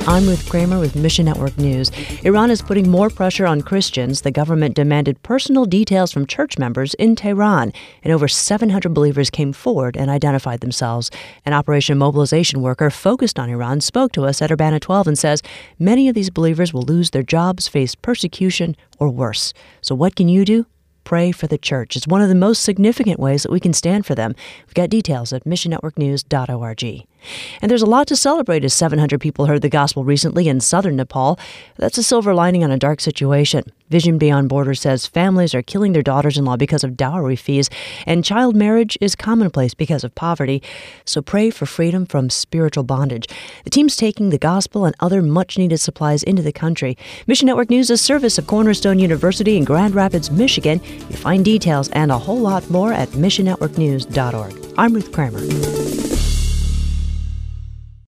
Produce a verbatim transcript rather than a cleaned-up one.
I'm Ruth Kramer with Mission Network News. Iran is putting more pressure on Christians. The government demanded personal details from church members in Tehran, and over seven hundred believers came forward and identified themselves. An Operation Mobilization worker focused on Iran spoke to us at Urbana twelve and says many of these believers will lose their jobs, face persecution, or worse. So what can you do? Pray for the church. It's one of the most significant ways that we can stand for them. We've got details at mission network news dot org. And there's a lot to celebrate as seven hundred people heard the gospel recently in southern Nepal. That's a silver lining on a dark situation. Vision Beyond Borders says families are killing their daughters-in-law because of dowry fees, and child marriage is commonplace because of poverty. So pray for freedom from spiritual bondage. The team's taking the gospel and other much-needed supplies into the country. Mission Network News is a service of Cornerstone University in Grand Rapids, Michigan. You find details and a whole lot more at mission network news dot org. I'm Ruth Kramer.